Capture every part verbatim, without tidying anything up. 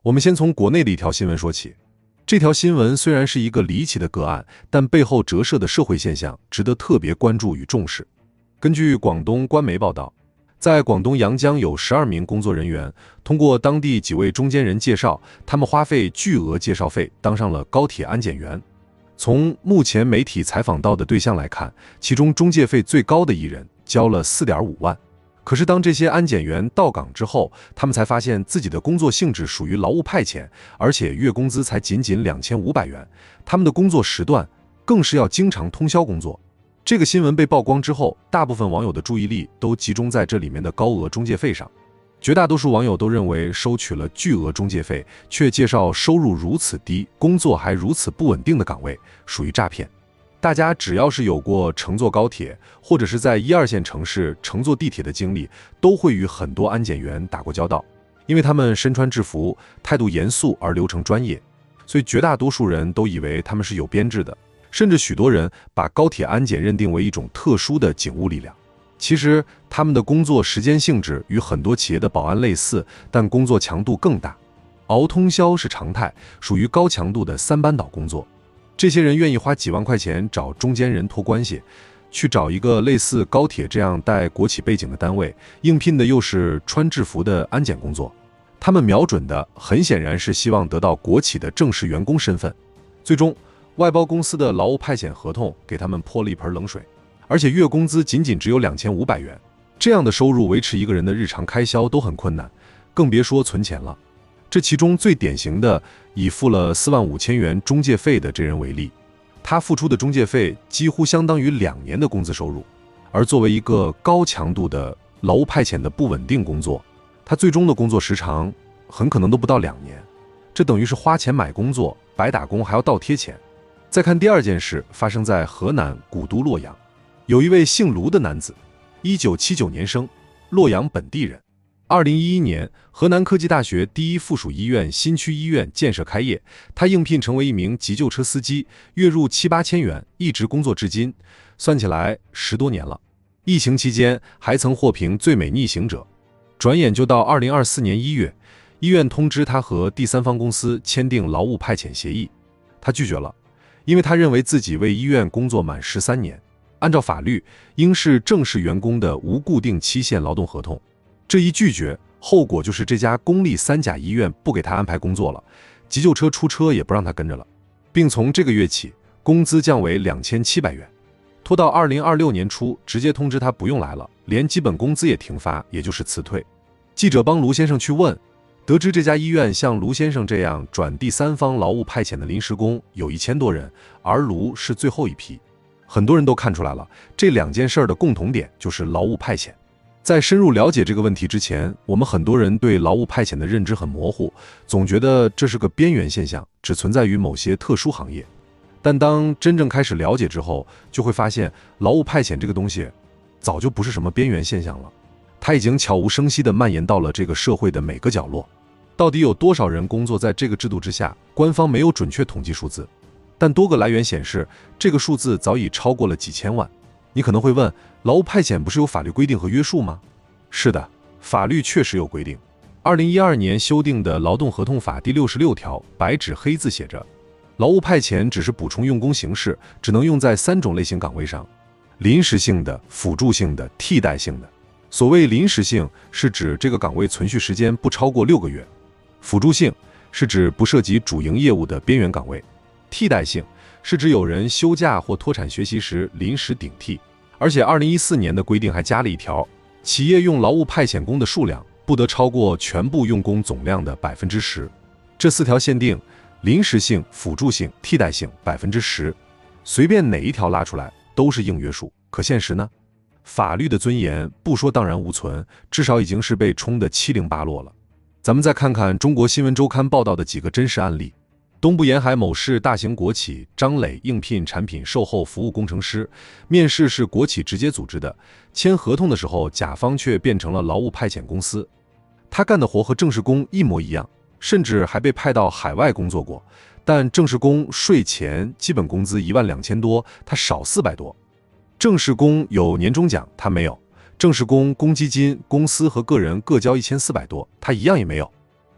我们先从国内的一条新闻说起。这条新闻虽然是一个离奇的个案，但背后折射的社会现象值得特别关注与重视。根据广东官媒报道，在广东阳江有十二名工作人员通过当地几位中间人介绍，他们花费巨额介绍费当上了高铁安检员。从目前媒体采访到的对象来看，其中中介费最高的一人交了 四点五万。可是当这些安检员到岗之后，他们才发现自己的工作性质属于劳务派遣，而且月工资才仅仅两千五百元，他们的工作时段更是要经常通宵工作。这个新闻被曝光之后，大部分网友的注意力都集中在这里面的高额中介费上。绝大多数网友都认为收取了巨额中介费，却介绍收入如此低，工作还如此不稳定的岗位，属于诈骗。大家只要是有过乘坐高铁，或者是在一二线城市乘坐地铁的经历，都会与很多安检员打过交道。因为他们身穿制服，态度严肃而流程专业，所以绝大多数人都以为他们是有编制的，甚至许多人把高铁安检认定为一种特殊的警务力量。其实他们的工作时间性质与很多企业的保安类似，但工作强度更大，熬通宵是常态，属于高强度的三班倒工作。这些人愿意花几万块钱找中间人托关系，去找一个类似高铁这样带国企背景的单位，应聘的又是穿制服的安检工作。他们瞄准的很显然是希望得到国企的正式员工身份。最终，外包公司的劳务派遣合同给他们泼了一盆冷水，而且月工资仅仅只有两千五百元，这样的收入维持一个人的日常开销都很困难，更别说存钱了。这其中最典型的以付了四万五千元中介费的这人为例，他付出的中介费几乎相当于两年的工资收入，而作为一个高强度的劳务派遣的不稳定工作，他最终的工作时长很可能都不到两年，这等于是花钱买工作，白打工还要倒贴钱。再看第二件事，发生在河南古都洛阳，有一位姓卢的男子，一九七九年生，洛阳本地人。二零一一年，河南科技大学第一附属医院新区医院建设开业，他应聘成为一名急救车司机，月入七八千元，一直工作至今，算起来十多年了。疫情期间还曾获评最美逆行者。转眼就到二零二四年一月，医院通知他和第三方公司签订劳务派遣协议，他拒绝了，因为他认为自己为医院工作满十三年，按照法律应是正式员工的无固定期限劳动合同。这一拒绝，后果就是这家公立三甲医院不给他安排工作了，急救车出车也不让他跟着了，并从这个月起工资降为两千七百元，拖到二零二六年初直接通知他不用来了，连基本工资也停发，也就是辞退。记者帮卢先生去问，得知这家医院像卢先生这样转第三方劳务派遣的临时工有一千多人，而卢是最后一批。很多人都看出来了，这两件事的共同点就是劳务派遣。在深入了解这个问题之前，我们很多人对劳务派遣的认知很模糊，总觉得这是个边缘现象，只存在于某些特殊行业。但当真正开始了解之后，就会发现劳务派遣这个东西早就不是什么边缘现象了，它已经悄无声息地蔓延到了这个社会的每个角落。到底有多少人工作在这个制度之下，官方没有准确统计数字，但多个来源显示，这个数字早已超过了几千万。你可能会问，劳务派遣不是有法律规定和约束吗？是的，法律确实有规定。二零一二年修订的劳动合同法第六十六条白纸黑字写着，劳务派遣只是补充用工形式，只能用在三种类型岗位上：临时性的、辅助性的、替代性的。所谓临时性，是指这个岗位存续时间不超过六个月；辅助性是指不涉及主营业务的边缘岗位；替代性是指有人休假或脱产学习时临时顶替。而且二零一四年的规定还加了一条，企业用劳务派遣工的数量不得超过全部用工总量的 百分之十。 这四条限定，临时性、辅助性、替代性 百分之十， 随便哪一条拉出来都是硬约束。可现实呢？法律的尊严不说荡然无存，至少已经是被冲得七零八落了。咱们再看看中国新闻周刊报道的几个真实案例。东部沿海某市大型国企张磊应聘产品售后服务工程师，面试是国企直接组织的，签合同的时候甲方却变成了劳务派遣公司。他干的活和正式工一模一样，甚至还被派到海外工作过，但正式工税前基本工资一万两千多，他少四百多。正式工有年终奖，他没有；正式工公积金公司和个人各交一千四百多，他一样也没有。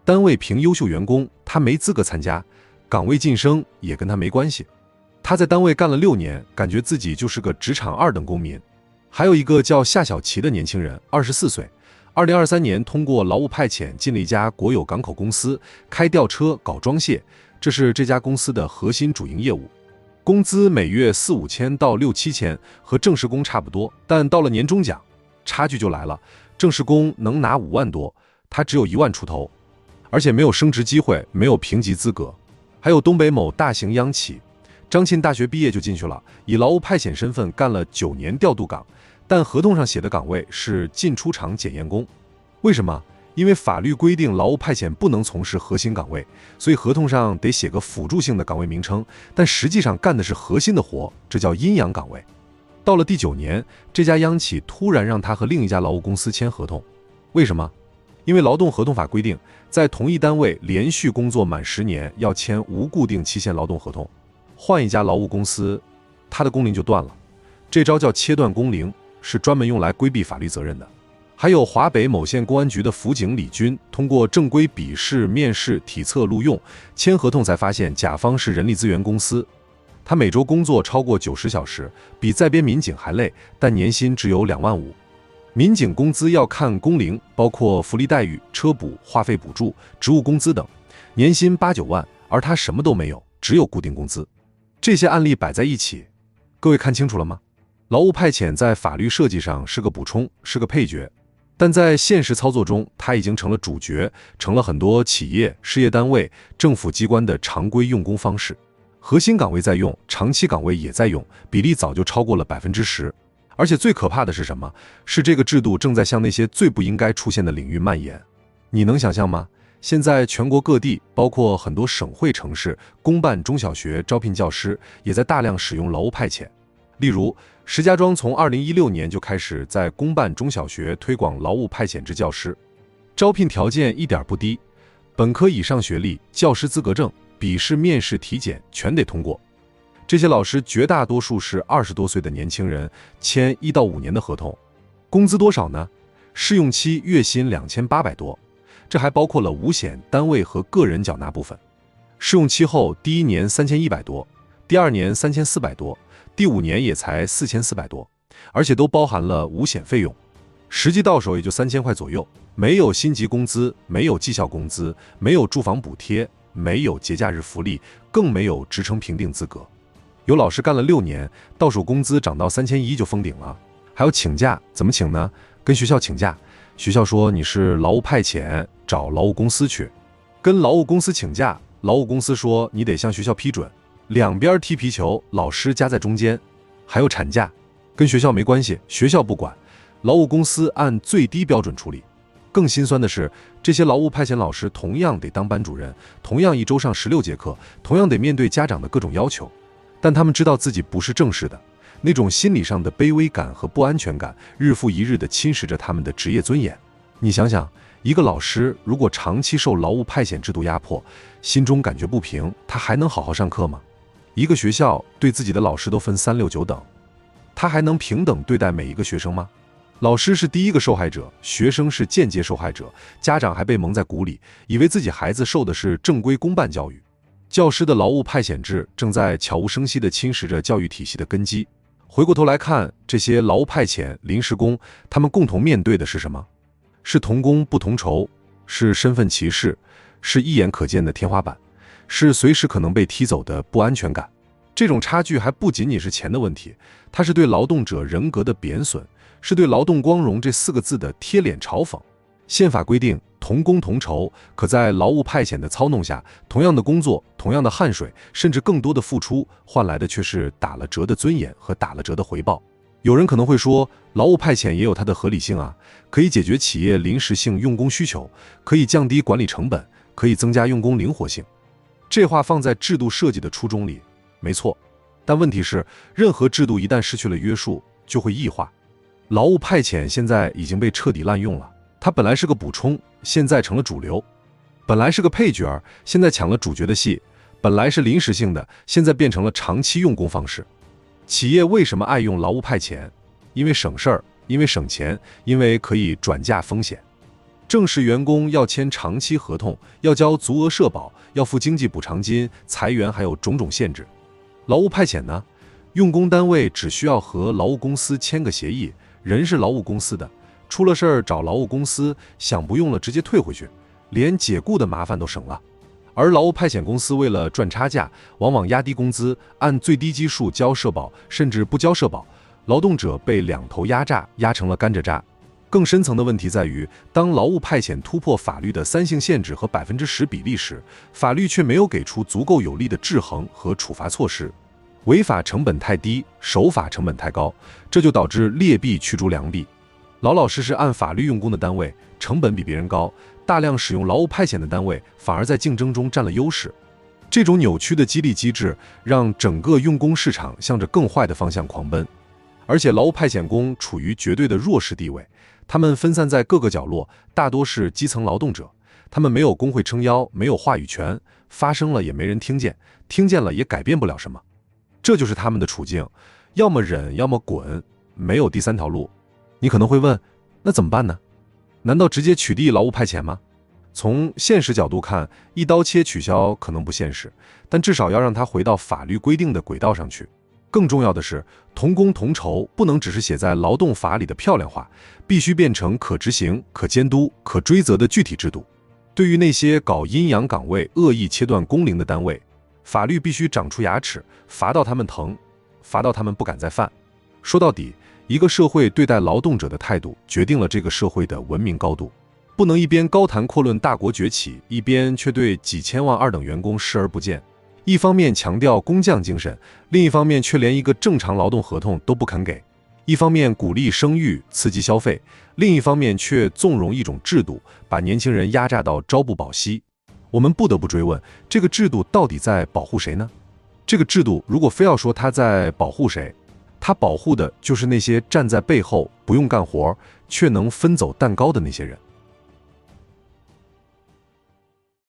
单位评优秀员工，他没资格参加，岗位晋升也跟他没关系。他在单位干了六年，感觉自己就是个职场二等公民。还有一个叫夏小琪的年轻人，二十四岁，二零二三年通过劳务派遣进了一家国有港口公司，开吊车搞装卸，这是这家公司的核心主营业务。工资每月四五千到六七千，和正式工差不多，但到了年终奖，差距就来了，正式工能拿五万多，他只有一万出头，而且没有升职机会，没有评级资格。还有东北某大型央企，张庆大学毕业就进去了，以劳务派遣身份干了九年调度岗，但合同上写的岗位是进出厂检验工。为什么？因为法律规定劳务派遣不能从事核心岗位，所以合同上得写个辅助性的岗位名称，但实际上干的是核心的活，这叫阴阳岗位。到了第九年，这家央企突然让他和另一家劳务公司签合同。为什么？因为劳动合同法规定，在同一单位连续工作满十年要签无固定期限劳动合同，换一家劳务公司，他的工龄就断了。这招叫切断工龄，是专门用来规避法律责任的。还有华北某县公安局的辅警李军，通过正规笔试、面试、体测、录用，签合同才发现甲方是人力资源公司。他每周工作超过九十小时，比在编民警还累，但年薪只有两万五。民警工资要看工龄，包括福利待遇、车补、话费补助、职务工资等，年薪八九万，而他什么都没有，只有固定工资。这些案例摆在一起，各位看清楚了吗？劳务派遣在法律设计上是个补充，是个配角，但在现实操作中，它已经成了主角，成了很多企业、事业单位、政府机关的常规用工方式。核心岗位在用，长期岗位也在用，比例早就超过了百分之十。而且最可怕的是什么？是这个制度正在向那些最不应该出现的领域蔓延。你能想象吗？现在全国各地，包括很多省会城市，公办中小学招聘教师也在大量使用劳务派遣。例如，石家庄从二零一六年就开始在公办中小学推广劳务派遣制教师，招聘条件一点不低，本科以上学历、教师资格证、笔试、面试、体检全得通过。这些老师绝大多数是二十多岁的年轻人，签一到五年的合同，工资多少呢？试用期月薪两千八百多，这还包括了五险、单位和个人缴纳部分。试用期后，第一年三千一百多，第二年三千四百多，第五年也才四千四百多，而且都包含了五险费用，实际到手也就三千块左右，没有薪级工资，没有绩效工资，没有住房补贴，没有节假日福利，更没有职称评定资格。有老师干了六年，到手工资涨到三千一就封顶了。还有请假，怎么请呢？跟学校请假，学校说你是劳务派遣，找劳务公司去。跟劳务公司请假，劳务公司说你得向学校批准，两边踢皮球，老师夹在中间。还有产假，跟学校没关系，学校不管，劳务公司按最低标准处理。更心酸的是，这些劳务派遣老师同样得当班主任，同样一周上十六节课，同样得面对家长的各种要求。但他们知道自己不是正式的，那种心理上的卑微感和不安全感，日复一日地侵蚀着他们的职业尊严。你想想，一个老师如果长期受劳务派遣制度压迫，心中感觉不平，他还能好好上课吗？一个学校对自己的老师都分三六九等，他还能平等对待每一个学生吗？老师是第一个受害者，学生是间接受害者，家长还被蒙在鼓里，以为自己孩子受的是正规公办教育。教师的劳务派遣制正在悄无声息地侵蚀着教育体系的根基。回过头来看，这些劳务派遣、临时工，他们共同面对的是什么？是同工不同酬，是身份歧视，是一眼可见的天花板，是随时可能被踢走的不安全感。这种差距还不仅仅是钱的问题，它是对劳动者人格的贬损，是对劳动光荣这四个字的贴脸嘲讽。宪法规定同工同酬，可在劳务派遣的操弄下，同样的工作，同样的汗水，甚至更多的付出，换来的却是打了折的尊严和打了折的回报。有人可能会说，劳务派遣也有它的合理性啊，可以解决企业临时性用工需求，可以降低管理成本，可以增加用工灵活性。这话放在制度设计的初衷里，没错。但问题是，任何制度一旦失去了约束，就会异化。劳务派遣现在已经被彻底滥用了。它本来是个补充，现在成了主流；本来是个配角，现在抢了主角的戏；本来是临时性的，现在变成了长期用工方式。企业为什么爱用劳务派遣？因为省事儿，因为省钱，因为可以转嫁风险。 正式员工要签长期合同，要交足额社保，要付经济补偿金，裁员还有种种限制。劳务派遣呢，用工单位只需要和劳务公司签个协议，人是劳务公司的，出了事儿找劳务公司，想不用了直接退回去，连解雇的麻烦都省了。而劳务派遣公司为了赚差价，往往压低工资，按最低基数交社保，甚至不交社保，劳动者被两头压榨，压成了甘蔗渣。更深层的问题在于，当劳务派遣突破法律的三性限制和百分之十比例时，法律却没有给出足够有力的制衡和处罚措施，违法成本太低，守法成本太高，这就导致劣币驱逐良币。老老实实按法律用工的单位，成本比别人高，大量使用劳务派遣的单位反而在竞争中占了优势。这种扭曲的激励机制，让整个用工市场向着更坏的方向狂奔。而且劳务派遣工处于绝对的弱势地位，他们分散在各个角落，大多是基层劳动者，他们没有工会撑腰，没有话语权，发声了也没人听见，听见了也改变不了什么。这就是他们的处境，要么忍，要么滚，没有第三条路。你可能会问，那怎么办呢？难道直接取缔劳务派遣吗？从现实角度看，一刀切取消可能不现实，但至少要让它回到法律规定的轨道上去。更重要的是，同工同酬不能只是写在劳动法里的漂亮话，必须变成可执行、可监督、可追责的具体制度。对于那些搞阴阳岗位、恶意切断工龄的单位，法律必须长出牙齿，罚到他们疼，罚到他们不敢再犯。说到底，一个社会对待劳动者的态度，决定了这个社会的文明高度。不能一边高谈阔论大国崛起，一边却对几千万二等员工视而不见。一方面强调工匠精神，另一方面却连一个正常劳动合同都不肯给；一方面鼓励生育、刺激消费，另一方面却纵容一种制度，把年轻人压榨到朝不保夕。我们不得不追问，这个制度到底在保护谁呢？这个制度如果非要说它在保护谁，它保护的就是那些站在背后不用干活却能分走蛋糕的那些人。